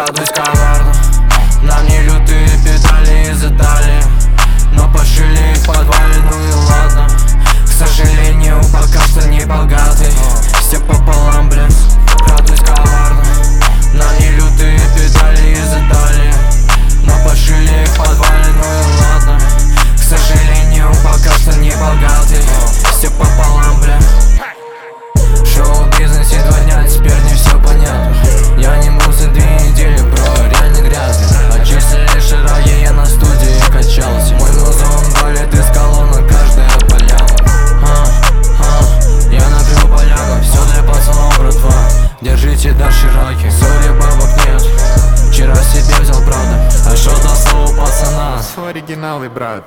Крадусь коварно, на мне лютые педали из Италии, но пошили их в подвале, ну и ладно. К сожалению, пока что не богатый, все пополам, блин. Крадусь коварно, на мне лютые педали из Италии, но пошили их в подвале, ну и ладно. К сожалению, пока что не богатый, все пополам, блин. Шоу-бизнесе 2 дня, теперь не все понятно. Я не мылся 2 недели, бро, реально грязный. Очистили шараги, я на студии качался. Мой музон валит из колонок, каждая поляна. Я накрыл поляну, все для пацанов, братва. Держите дошираки, сори, бабок нет. Вчера себе взял, правда, а шо за слово пацана? Оригиналы, брат.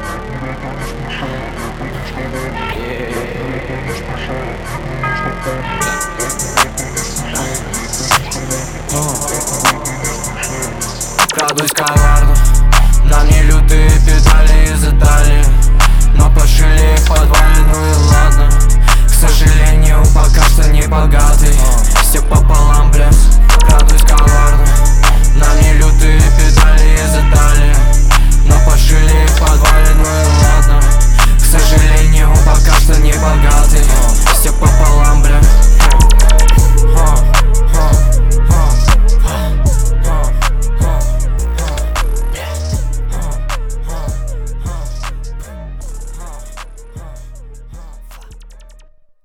Крадусь коварно, на мне лютые педали из Италии, но пошили их в подвале, ну и ладно. К сожалению, пока что не богатый,